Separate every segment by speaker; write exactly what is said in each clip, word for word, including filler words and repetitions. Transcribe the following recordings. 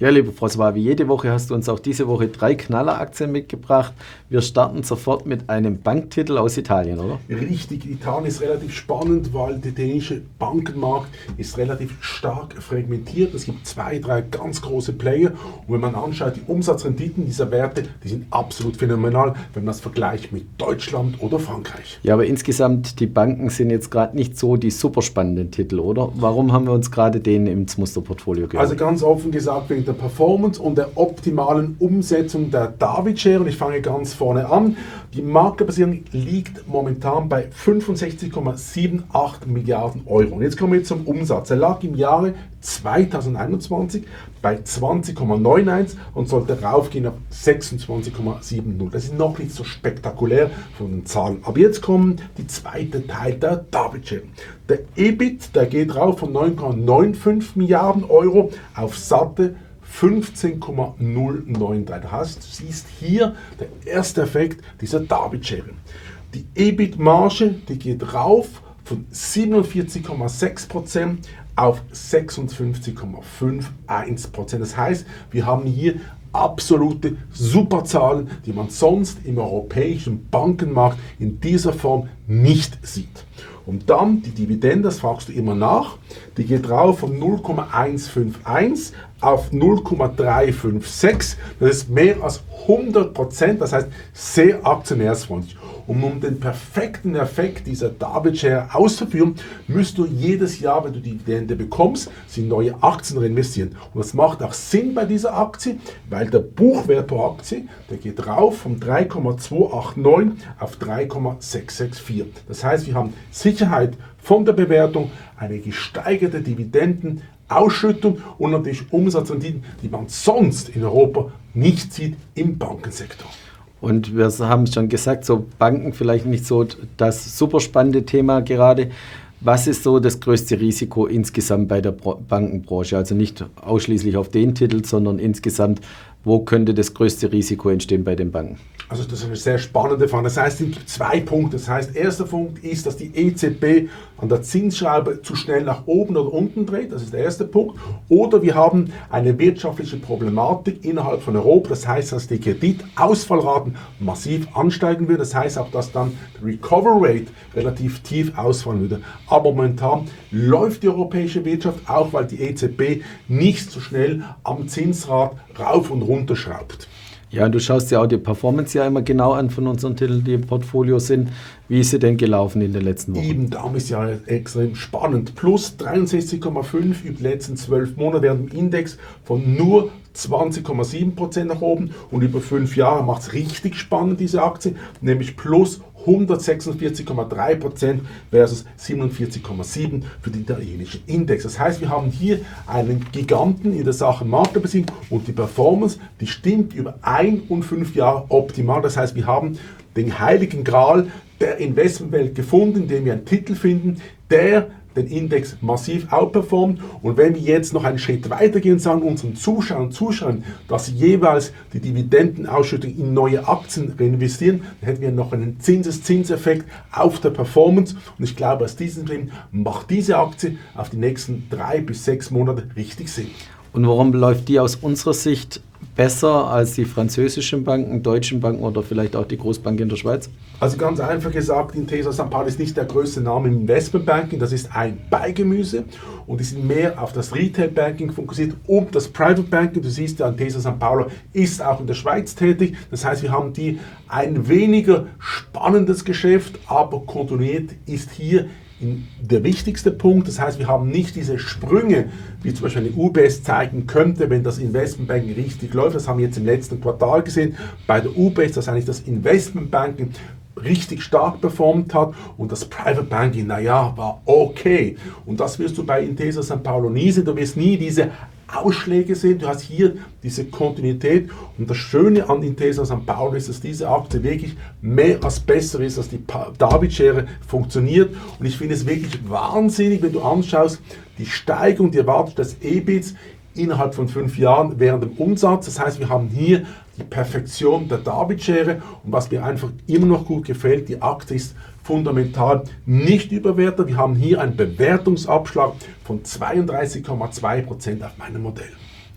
Speaker 1: Ja, lieber François, wie jede Woche hast du uns auch diese Woche drei Knalleraktien mitgebracht. Wir starten sofort mit einem Banktitel aus Italien, oder?
Speaker 2: Richtig, Italien ist relativ spannend, weil der italienische Bankenmarkt ist relativ stark fragmentiert. Es gibt zwei, drei ganz große Player und wenn man anschaut, die Umsatzrenditen dieser Werte, die sind absolut phänomenal, wenn man das vergleicht mit Deutschland oder Frankreich.
Speaker 1: Ja, aber insgesamt, die Banken sind jetzt gerade nicht so die super spannenden Titel, oder? Warum haben wir uns gerade den ins Musterportfolio geholt?
Speaker 2: Also ganz offen gesagt, wegen der Performance und der optimalen Umsetzung der David-Share. Und ich fange ganz vorne an. Die Marktkapitalisierung liegt momentan bei fünfundsechzig Komma achtundsiebzig Milliarden Euro. Und jetzt kommen wir zum Umsatz. Er lag im Jahre zweitausendeinundzwanzig bei zwanzig Komma einundneunzig und sollte raufgehen auf sechsundzwanzig Komma siebzig. Das ist noch nicht so spektakulär von den Zahlen. Aber jetzt kommen die zweite Teil der David-Share. Der E B I T, der geht rauf von neun Komma fünfundneunzig Milliarden Euro auf satte fünfzehn Komma null neun drei. Das heißt, du siehst hier der erste Effekt dieser David-Share. Die E B I T-Marge, die geht rauf von siebenundvierzig Komma sechs Prozent auf sechsundfünfzig Komma einundfünfzig Prozent. Das heißt, wir haben hier absolute Superzahlen, die man sonst im europäischen Bankenmarkt in dieser Form nicht sieht. Und dann die Dividende, das fragst du immer nach, die geht rauf von null Komma hunderteinundfünfzig auf null Komma dreihundertsechsundfünfzig. Das ist mehr als hundert Prozent, das heißt sehr aktionärsfreundlich. Und um den perfekten Effekt dieser David-Share auszuführen, müsst du jedes Jahr, wenn du die Dividende bekommst, sie in neue Aktien reinvestieren. Und das macht auch Sinn bei dieser Aktie, weil der Buchwert pro Aktie, der geht rauf von drei Komma zweihundertneunundachtzig auf drei Komma sechshundertvierundsiebzig. Das heißt, wir haben Sicherheit von der Bewertung, eine gesteigerte Dividendenausschüttung und natürlich Umsatzrenditen, die man sonst in Europa nicht sieht im Bankensektor.
Speaker 1: Und wir haben schon gesagt, so Banken vielleicht nicht so das super spannende Thema gerade. Was ist so das größte Risiko insgesamt bei der Bankenbranche? Also nicht ausschließlich auf den Titel, sondern insgesamt, wo könnte das größte Risiko entstehen bei den Banken?
Speaker 2: Also das ist eine sehr spannende Frage. Das heißt, es gibt zwei Punkte. Das heißt, erster Punkt ist, dass die E Z B an der Zinsschraube zu schnell nach oben oder unten dreht. Das ist der erste Punkt. Oder wir haben eine wirtschaftliche Problematik innerhalb von Europa. Das heißt, dass die Kreditausfallraten massiv ansteigen würden. Das heißt auch, dass dann die Recovery Rate relativ tief ausfallen würde. Aber momentan läuft die europäische Wirtschaft auch, weil die E Z B nicht so schnell am Zinsrad rauf und runter schraubt.
Speaker 1: Ja, und du schaust dir auch die Performance ja immer genau an von unseren Titeln, die im Portfolio sind. Wie ist sie denn gelaufen in den letzten Wochen?
Speaker 2: Eben, darum ist ja extrem spannend. Plus dreiundsechzig Komma fünf über die letzten zwölf Monate während dem Index von nur zwanzig Komma sieben Prozent nach oben und über fünf Jahre macht es richtig spannend, diese Aktie, nämlich plus hundertsechsundvierzig Komma drei Prozent versus siebenundvierzig Komma sieben für den italienischen Index. Das heißt, wir haben hier einen Giganten in der Sache Marktkapitalisierung und die Performance, die stimmt über ein und fünf Jahre optimal. Das heißt, wir haben den heiligen Gral der Investmentwelt gefunden, indem wir einen Titel finden, der den Index massiv outperformt. Und wenn wir jetzt noch einen Schritt weitergehen und sagen unseren Zuschauern und Zuschauern, dass sie jeweils die Dividendenausschüttung in neue Aktien reinvestieren, dann hätten wir noch einen Zinseszinseffekt auf der Performance. Und ich glaube, aus diesem Grund macht diese Aktie auf die nächsten drei bis sechs Monate richtig Sinn.
Speaker 1: Und warum läuft die aus unserer Sicht besser als die französischen Banken, deutschen Banken oder vielleicht auch die Großbank in der Schweiz?
Speaker 2: Also ganz einfach gesagt, Intesa Sanpaolo ist nicht der größte Name im Investmentbanking, das ist ein Beigemüse und die sind mehr auf das Retail Banking fokussiert und das Private Banking. Du siehst ja, Intesa Sanpaolo ist auch in der Schweiz tätig, das heißt, wir haben die ein weniger spannendes Geschäft, aber kontinuiert ist hier der wichtigste Punkt. Das heißt, wir haben nicht diese Sprünge, wie zum Beispiel eine U B S zeigen könnte, wenn das Investmentbanking richtig läuft. Das haben wir jetzt im letzten Quartal gesehen. Bei der U B S, dass eigentlich das Investmentbanking richtig stark performt hat und das Private Banking, naja, war okay. Und das wirst du bei Intesa Sanpaolo nie sehen. Du wirst nie diese Ausschläge sehen. Du hast hier diese Kontinuität und das Schöne an Intesa Sanpaolo ist, dass diese Aktie wirklich mehr als besser ist, dass die David-Share funktioniert und ich finde es wirklich wahnsinnig, wenn du anschaust, die Steigung, die Erwartung des E B I Ts innerhalb von fünf Jahren während dem Umsatz. Das heißt, wir haben hier die Perfektion der David-Share und was mir einfach immer noch gut gefällt, die Aktie ist fundamental nicht überwertet. Wir haben hier einen Bewertungsabschlag von zweiunddreißig Komma zwei Prozent auf meinem Modell.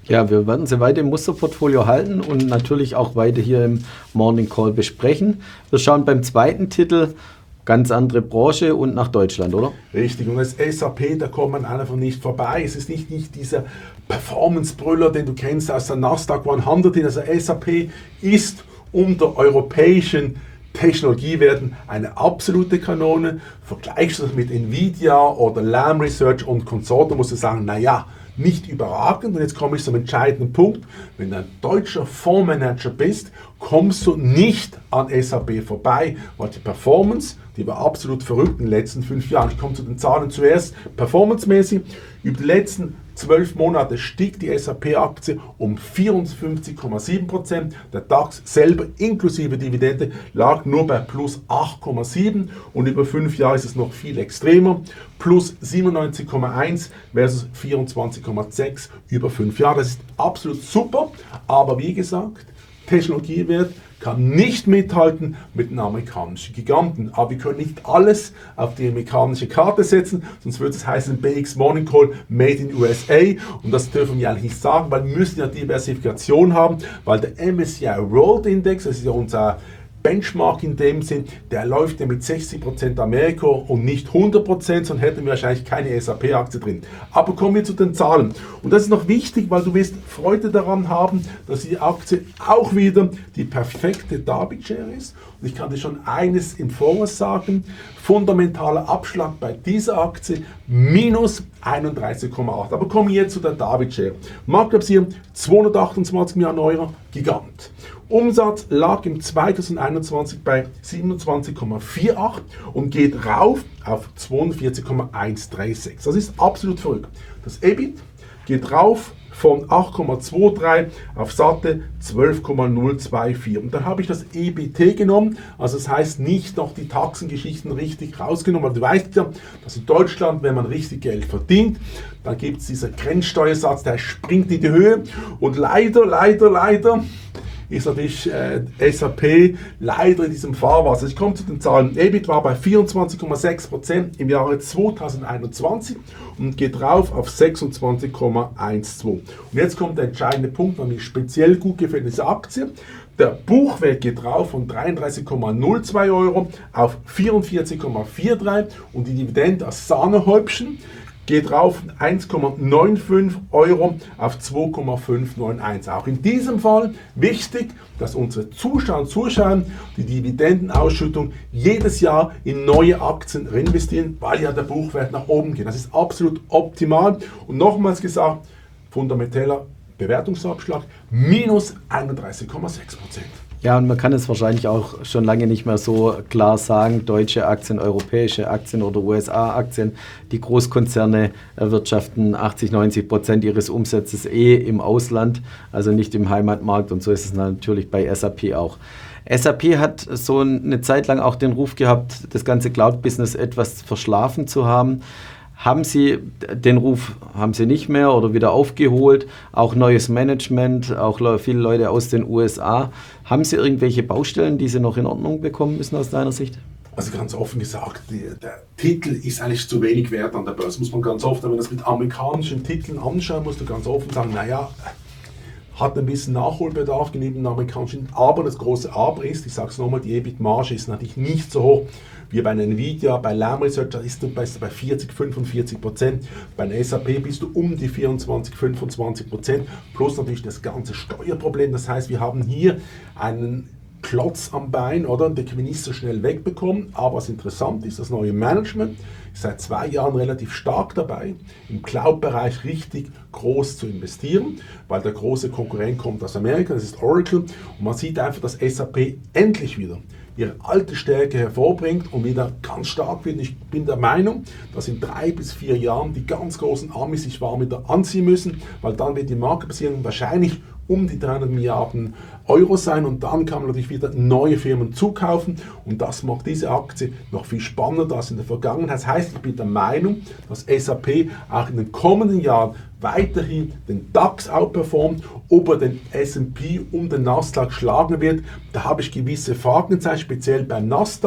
Speaker 1: Ja, wir werden sie weiter im Musterportfolio halten und natürlich auch weiter hier im Morning Call besprechen. Wir schauen beim zweiten Titel, ganz andere Branche und nach Deutschland, oder?
Speaker 2: Richtig, und als S A P, da kommt man einfach nicht vorbei. Es ist nicht, nicht dieser Performance-Brüller, den du kennst aus der Nasdaq hundert. Also S A P ist unter europäischen Technologiewerten eine absolute Kanone. Vergleichst du das mit Nvidia oder Lam Research und Consortium, musst du sagen, naja, nicht überragend. Und jetzt komme ich zum entscheidenden Punkt. Wenn du ein deutscher Fondsmanager bist, kommst du nicht an S A P vorbei, weil die Performance, die war absolut verrückt in den letzten fünf Jahren. Ich komme zu den Zahlen zuerst. Performancemäßig, über die letzten zwölf Monate stieg die S A P-Aktie um vierundfünfzig Komma sieben Prozent. Der DAX selber inklusive Dividende lag nur bei plus acht Komma sieben und über fünf Jahre ist es noch viel extremer. Plus siebenundneunzig Komma eins versus vierundzwanzig Komma sechs über fünf Jahre. Das ist absolut super, aber wie gesagt, Technologiewert kann nicht mithalten mit den amerikanischen Giganten. Aber wir können nicht alles auf die amerikanische Karte setzen, sonst würde es heißen B X Morning Call Made in U S A. Und das dürfen wir eigentlich nicht sagen, weil wir müssen ja Diversifikation haben, weil der M S C I World Index, das ist ja unser Benchmark in dem Sinn, der läuft ja mit sechzig Prozent Amerika und nicht hundert Prozent, sonst hätten wir wahrscheinlich keine S A P-Aktie drin. Aber kommen wir zu den Zahlen. Und das ist noch wichtig, weil du wirst Freude daran haben, dass die Aktie auch wieder die perfekte Darby-Share ist. Und ich kann dir schon eines im Voraus sagen, fundamentaler Abschlag bei dieser Aktie minus einunddreißig Komma acht. Aber kommen wir jetzt zu der Darby-Share. Marktkapitalisierung zweihundertachtundzwanzig Milliarden Euro, Gigant. Umsatz lag im zweitausendeinundzwanzig bei siebenundzwanzig Komma achtundvierzig und geht rauf auf zweiundvierzig Komma hundertsechsunddreißig. Das ist absolut verrückt. Das E B I T geht rauf von acht Komma dreiundzwanzig auf satte zwölf Komma null vierundzwanzig. Und dann habe ich das E B T genommen, also das heißt nicht noch die Taxengeschichten richtig rausgenommen, weil du weißt ja, dass in Deutschland, wenn man richtig Geld verdient, dann gibt es dieser Grenzsteuersatz, der springt in die Höhe und leider, leider, leider ist natürlich äh, S A P leider in diesem Fahrwasser. Ich komme zu den Zahlen. E B I T war bei vierundzwanzig Komma sechs Prozent im Jahre zweitausendeinundzwanzig und geht rauf auf sechsundzwanzig Komma zwölf. Und jetzt kommt der entscheidende Punkt, was mir speziell gut gefällt, diese Aktie. Der Buchwert geht rauf von dreiunddreißig Komma null zwei Euro auf vierundvierzig Komma dreiundvierzig und die Dividende als Sahnehäubchen geht rauf von eins Komma fünfundneunzig Euro auf zwei Komma fünfhunderteinundneunzig. Auch in diesem Fall wichtig, dass unsere Zuschauer und Zuschauer die Dividendenausschüttung jedes Jahr in neue Aktien reinvestieren, weil ja der Buchwert nach oben geht. Das ist absolut optimal. Und nochmals gesagt, fundamenteller Bewertungsabschlag minus einunddreißig Komma sechs Prozent.
Speaker 1: Ja, und man kann es wahrscheinlich auch schon lange nicht mehr so klar sagen, deutsche Aktien, europäische Aktien oder U S A-Aktien. Die Großkonzerne erwirtschaften achtzig, neunzig Prozent ihres Umsatzes eh im Ausland, also nicht im Heimatmarkt, und so ist es natürlich bei S A P auch. S A P hat so eine Zeit lang auch den Ruf gehabt, das ganze Cloud-Business etwas verschlafen zu haben. Haben Sie den Ruf, haben Sie nicht mehr oder wieder aufgeholt, auch neues Management, auch viele Leute aus den U S A. Haben Sie irgendwelche Baustellen, die Sie noch in Ordnung bekommen müssen aus deiner Sicht?
Speaker 2: Also ganz offen gesagt, die, der Titel ist eigentlich zu wenig wert an der Börse, muss man ganz oft, wenn man das mit amerikanischen Titeln anschaut, musst du ganz offen sagen, naja, hat ein bisschen Nachholbedarf gegenüber den amerikanischen, aber das große Aber ist, ich sage es nochmal, die E B I T-Marge ist natürlich nicht so hoch wie bei einer Nvidia, bei Lam Research, da ist du bei vierzig, fünfundvierzig Prozent, bei einer S A P bist du um die vierundzwanzig, fünfundzwanzig Prozent, plus natürlich das ganze Steuerproblem, das heißt, wir haben hier einen Klotz am Bein, oder? Den können wir nicht so schnell wegbekommen, aber was interessant ist, das neue Management ist seit zwei Jahren relativ stark dabei, im Cloud-Bereich richtig groß zu investieren, weil der große Konkurrent kommt aus Amerika, das ist Oracle, und man sieht einfach, dass S A P endlich wieder ihre alte Stärke hervorbringt und wieder ganz stark wird. Ich bin der Meinung, dass in drei bis vier Jahren die ganz großen Amis sich warm wieder anziehen müssen, weil dann wird die Marktkapitalisierung wahrscheinlich um die dreihundert Milliarden Euro sein und dann kann man natürlich wieder neue Firmen zukaufen und das macht diese Aktie noch viel spannender als in der Vergangenheit. Das heißt, ich bin der Meinung, dass S A P auch in den kommenden Jahren weiterhin den DAX outperformt, ob er den S und P und den Nasdaq schlagen wird. Da habe ich gewisse Fragezeichen, speziell beim Nasdaq,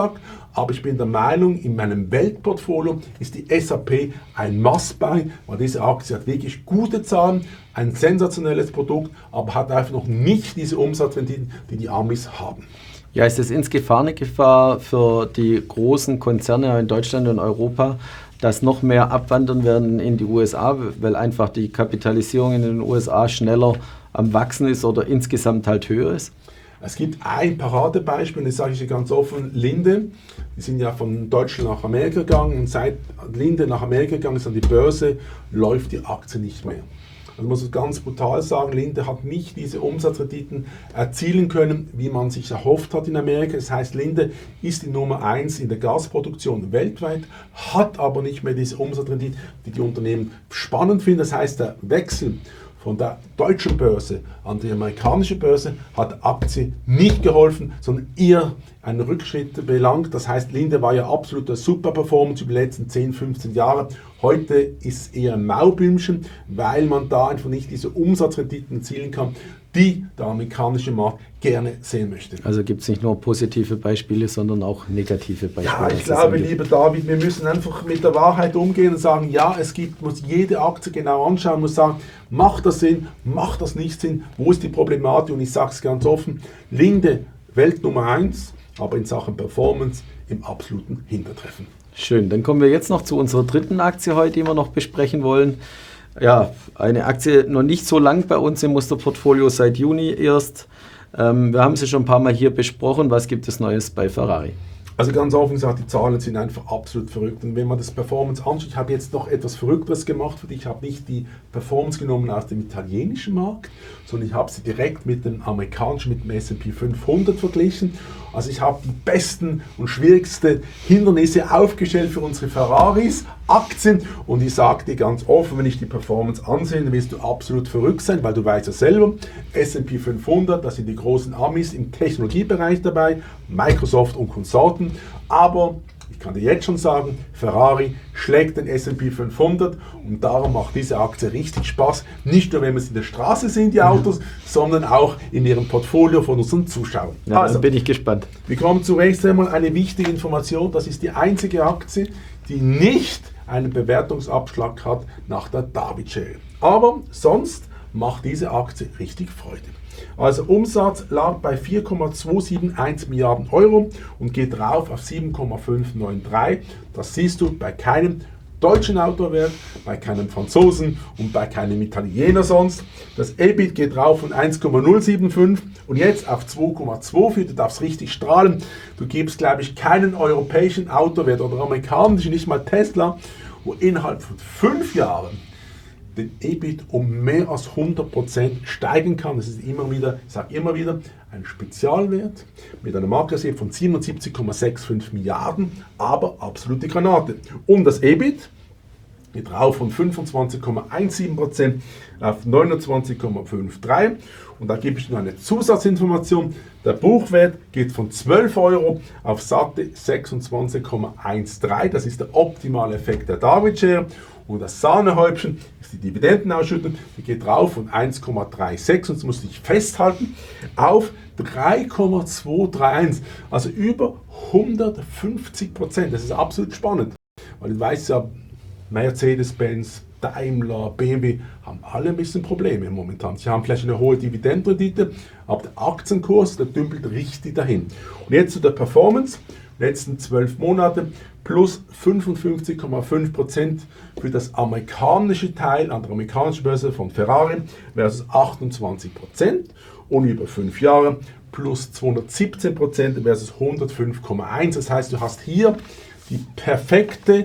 Speaker 2: aber ich bin der Meinung, in meinem Weltportfolio ist die S A P ein Must-Buy, weil diese Aktie hat wirklich gute Zahlen, ein sensationelles Produkt, aber hat einfach noch nicht diese Umsatzrenditen, die die Amis haben.
Speaker 1: Ja, ist es insgesamt eine Gefahr für die großen Konzerne in Deutschland und Europa, dass noch mehr abwandern werden in die U S A, weil einfach die Kapitalisierung in den U S A schneller am Wachsen ist oder insgesamt halt höher ist?
Speaker 2: Es gibt ein Paradebeispiel, das sage ich dir ganz offen, Linde. Die sind ja von Deutschland nach Amerika gegangen und seit Linde nach Amerika gegangen ist an die Börse, läuft die Aktie nicht mehr. Also muss ich ganz brutal sagen, Linde hat nicht diese Umsatzrenditen erzielen können, wie man sich erhofft hat in Amerika. Das heißt, Linde ist die Nummer eins in der Gasproduktion weltweit, hat aber nicht mehr diese Umsatzrendite, die die Unternehmen spannend finden. Das heißt, der Wechsel von der deutschen Börse an die amerikanische Börse hat der Aktie nicht geholfen, sondern eher einen Rückschritt belangt. Das heißt, Linde war ja absoluter Superperformance über die letzten zehn, fünfzehn Jahre. Heute ist es eher ein Maubümmchen, weil man da einfach nicht diese Umsatzrenditen erzielen kann, die der amerikanische Markt gerne sehen möchte.
Speaker 1: Also gibt es nicht nur positive Beispiele, sondern auch negative Beispiele.
Speaker 2: Ja, ich glaube, lieber David, wir müssen einfach mit der Wahrheit umgehen und sagen, ja, es gibt, muss jede Aktie genau anschauen, muss sagen, macht das Sinn, macht das nicht Sinn, wo ist die Problematik? Und ich sage es ganz offen, Linde, Welt Nummer eins, aber in Sachen Performance im absoluten Hintertreffen.
Speaker 1: Schön, dann kommen wir jetzt noch zu unserer dritten Aktie heute, die wir noch besprechen wollen. Ja, eine Aktie noch nicht so lang bei uns im Musterportfolio, seit Juni erst. Ähm, wir haben sie schon ein paar Mal hier besprochen. Was gibt es Neues bei Ferrari?
Speaker 2: Also ganz offen gesagt, die Zahlen sind einfach absolut verrückt. Und wenn man das Performance anschaut, ich habe jetzt noch etwas Verrückteres gemacht für dich. Ich habe nicht die Performance genommen aus dem italienischen Markt, sondern ich habe sie direkt mit dem amerikanischen, mit dem S and P fünfhundert verglichen. Also ich habe die besten und schwierigsten Hindernisse aufgestellt für unsere Ferraris, Aktien. Und ich sage dir ganz offen, wenn ich die Performance ansehe, dann wirst du absolut verrückt sein, weil du weißt ja selber, S and P fünfhundert, das sind die großen Amis im Technologiebereich dabei, Microsoft und Consultant. Aber ich kann dir jetzt schon sagen, Ferrari schlägt den S and P fünfhundert und darum macht diese Aktie richtig Spaß. Nicht nur, wenn wir es in der Straße sehen, die Autos, mhm. sondern auch in ihrem Portfolio von unseren Zuschauern.
Speaker 1: Ja, also, dann bin ich gespannt.
Speaker 2: Wir kommen zunächst einmal eine wichtige Information. Das ist die einzige Aktie, die nicht einen Bewertungsabschlag hat nach der David-Schere. Aber sonst macht diese Aktie richtig Freude. Also Umsatz lag bei vier Komma zweihunderteinundsiebzig Milliarden Euro und geht rauf auf sieben Komma fünfhundertdreiundneunzig. Das siehst du bei keinem deutschen Autowerk, bei keinem Franzosen und bei keinem Italiener sonst. Das E B I T geht rauf von eins Komma null fünfundsiebzig und jetzt auf zwei Komma vierundzwanzig. Du darfst richtig strahlen. Du gibst, glaube ich, keinen europäischen Autowert oder amerikanischen, nicht mal Tesla, wo innerhalb von fünf Jahren den E B I T um mehr als hundert Prozent steigen kann. Das ist immer wieder, ich sage immer wieder, ein Spezialwert mit einer Marktgröße von siebenundsiebzig Komma fünfundsechzig Milliarden, aber absolute Granate. Und das E B I T geht rauf von fünfundzwanzig Komma siebzehn Prozent auf neunundzwanzig Komma dreiundfünfzig. Und da gebe ich noch eine Zusatzinformation. Der Buchwert geht von zwölf Euro auf satte sechsundzwanzig Komma dreizehn. Das ist der optimale Effekt der David-Schere. Und das Sahnehäubchen ist die Dividendenausschüttung, die geht rauf von eins Komma sechsunddreißig, und das muss ich festhalten, auf drei Komma zweihundereinunddreißig, also über hundertfünfzig Prozent. Das ist absolut spannend, weil du weißt ja, Mercedes-Benz, Daimler, B M W haben alle ein bisschen Probleme momentan. Sie haben vielleicht eine hohe Dividendenrendite, aber der Aktienkurs, der dümpelt richtig dahin. Und jetzt zu der Performance. Letzten zwölf Monate plus fünfundfünfzig Komma fünf Prozent für das amerikanische Teil an der amerikanischen Börse von Ferrari versus achtundzwanzig Prozent und über fünf Jahre plus zweihundertsiebzehn Prozent versus hundertfünf Komma eins. Das heißt, du hast hier die perfekte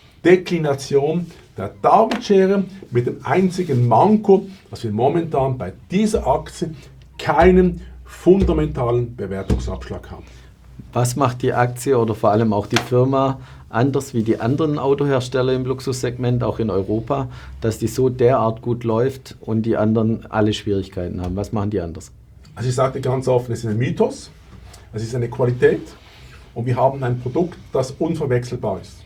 Speaker 2: Deklination der David-Schere mit dem einzigen Manko, dass wir momentan bei dieser Aktie keinen fundamentalen Bewertungsabschlag haben.
Speaker 1: Was macht die Aktie oder vor allem auch die Firma anders wie die anderen Autohersteller im Luxussegment, auch in Europa, dass die so derart gut läuft und die anderen alle Schwierigkeiten haben? Was machen die anders?
Speaker 2: Also ich sage dir ganz offen, es ist ein Mythos, es ist eine Qualität und wir haben ein Produkt, das unverwechselbar ist.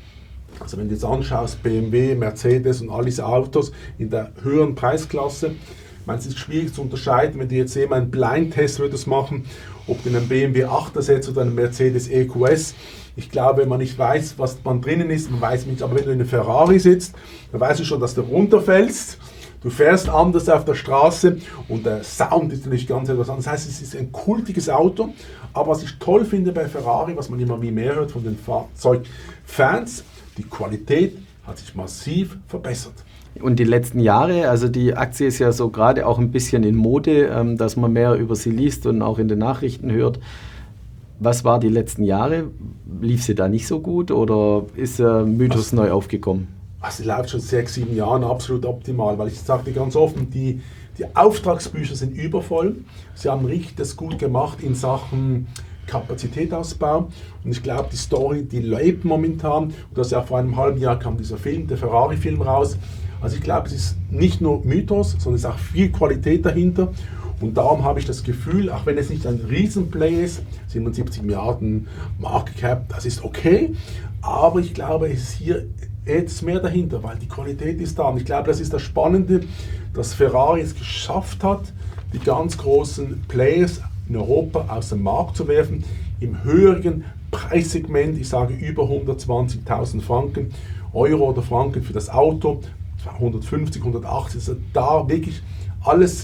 Speaker 2: Also wenn du jetzt anschaust, B M W, Mercedes und all diese Autos in der höheren Preisklasse, ich meine, es ist schwierig zu unterscheiden, wenn du jetzt jemand einen Blindtest würdest machen, ob du einen B M W acht ersetzt oder einen Mercedes E Q S. Ich glaube, wenn man nicht weiß, was man drinnen ist, man weiß nicht, aber wenn du in einem Ferrari sitzt, dann weißt du schon, dass du runterfällst. Du fährst anders auf der Straße und der Sound ist natürlich ganz etwas anderes. Das heißt, es ist ein kultiges Auto. Aber was ich toll finde bei Ferrari, was man immer mehr hört von den Fahrzeugfans, die Qualität hat sich massiv verbessert.
Speaker 1: Und die letzten Jahre, also die Aktie ist ja so gerade auch ein bisschen in Mode, ähm, dass man mehr über sie liest und auch in den Nachrichten hört. Was war die letzten Jahre? Lief sie da nicht so gut oder ist der Mythos also, neu aufgekommen?
Speaker 2: Also sie läuft schon sechs, sieben Jahren absolut optimal, weil ich sagte ganz offen, die, die Auftragsbücher sind übervoll. Sie haben richtig das gut gemacht in Sachen Kapazitätsausbau und ich glaube, die Story, die lebt momentan. Und das ja vor einem halben Jahr kam dieser Film, der Ferrari-Film raus. Also ich glaube, es ist nicht nur Mythos, sondern es ist auch viel Qualität dahinter. Und darum habe ich das Gefühl, auch wenn es nicht ein Riesenplay ist, siebenundsiebzig Milliarden Market Cap, das ist okay, aber ich glaube, es ist hier jetzt mehr dahinter, weil die Qualität ist da. Und ich glaube, das ist das Spannende, dass Ferrari es geschafft hat, die ganz großen Players in Europa aus dem Markt zu werfen, im höheren Preissegment, ich sage über hundertzwanzigtausend Franken, Euro oder Franken für das Auto, hundertfünfzig, hundertachtzig, dass er da wirklich alles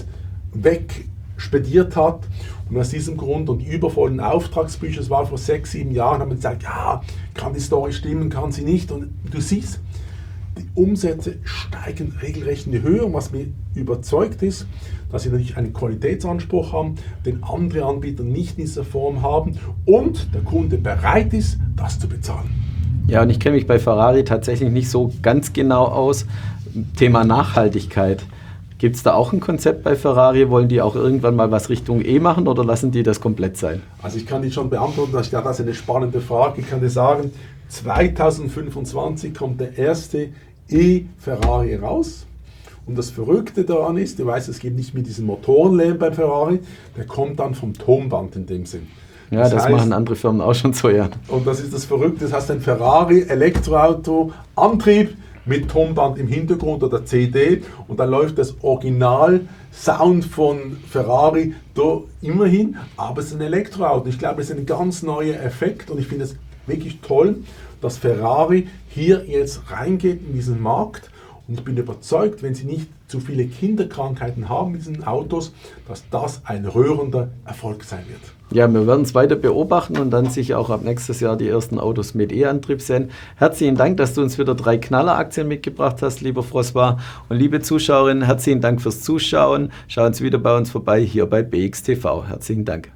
Speaker 2: wegspediert hat. Und aus diesem Grund und die übervollen Auftragsbücher, das war vor sechs, sieben Jahren, haben wir gesagt, ja, kann die Story stimmen, kann sie nicht. Und du siehst, die Umsätze steigen regelrecht in die Höhe. Und was mir überzeugt ist, dass sie natürlich einen Qualitätsanspruch haben, den andere Anbieter nicht in dieser Form haben und der Kunde bereit ist, das zu bezahlen.
Speaker 1: Ja, und ich kenne mich bei Ferrari tatsächlich nicht so ganz genau aus. Thema Nachhaltigkeit. Gibt es da auch ein Konzept bei Ferrari? Wollen die auch irgendwann mal was Richtung E machen oder lassen die das komplett sein?
Speaker 2: Also ich kann die schon beantworten, das ist eine spannende Frage. Ich kann dir sagen, zweitausendfünfundzwanzig kommt der erste E-Ferrari raus. Und das Verrückte daran ist, du weißt, es gibt nicht mehr diesen Motorenlärm beim Ferrari, der kommt dann vom Tonband in dem Sinn.
Speaker 1: Ja, das, das heißt, machen andere Firmen auch schon so, ja.
Speaker 2: Und das ist das Verrückte, das heißt ein Ferrari Elektroauto, Antrieb mit Tonband im Hintergrund oder C D und da läuft das Original-Sound von Ferrari da immerhin, aber es ist ein Elektroauto. Ich glaube, es ist ein ganz neuer Effekt und ich finde es wirklich toll, dass Ferrari hier jetzt reingeht in diesen Markt und ich bin überzeugt, wenn sie nicht zu viele Kinderkrankheiten haben mit diesen Autos, dass das ein rührender Erfolg sein wird.
Speaker 1: Ja, wir werden es weiter beobachten und dann sicher auch ab nächstes Jahr die ersten Autos mit E-Antrieb sehen. Herzlichen Dank, dass du uns wieder drei Knaller-Aktien mitgebracht hast, lieber François. Und liebe Zuschauerinnen, herzlichen Dank fürs Zuschauen. Schauen Sie wieder bei uns vorbei hier bei B X T V. Herzlichen Dank.